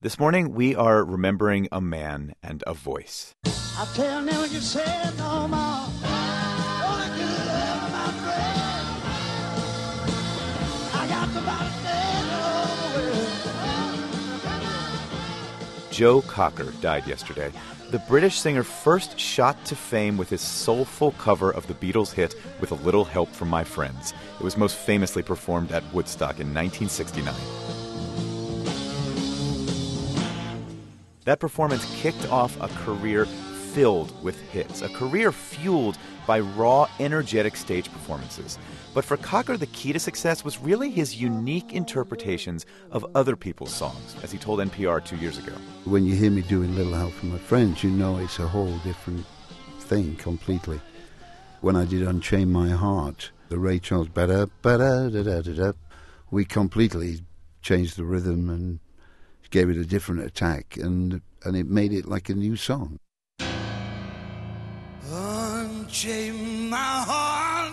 This morning, we are remembering a man and a voice. I tell them you said no more. Only good love my friend. I got the body dead. Joe Cocker died yesterday. The British singer first shot to fame with his soulful cover of the Beatles' hit With a Little Help from My Friends. It was most famously performed at Woodstock in 1969. That performance kicked off a career filled with hits, a career fueled by raw, energetic stage performances. But for Cocker, the key to success was really his unique interpretations of other people's songs, as he told NPR 2 years ago. When you hear me doing Little Help from My Friends, you know it's a whole different thing completely. When I did Unchain My Heart, the Ray Charles, ba-da-ba-da-da-da-da, we completely changed the rhythm and gave it a different attack, and it made it like a new song. Unchain my heart,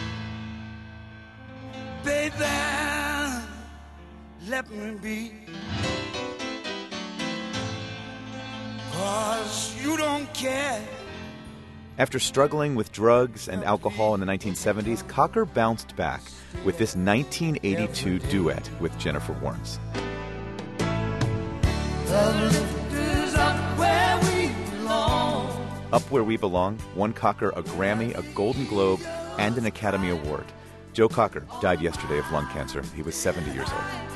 baby, let me be, 'cause you don't care. After struggling with drugs and alcohol in the 1970s, Cocker bounced back with this 1982 duet with Jennifer Warnes. Up Where We Belong won Cocker a Grammy, a Golden Globe, and an Academy Award. Joe Cocker died yesterday of lung cancer. He was 70 years old.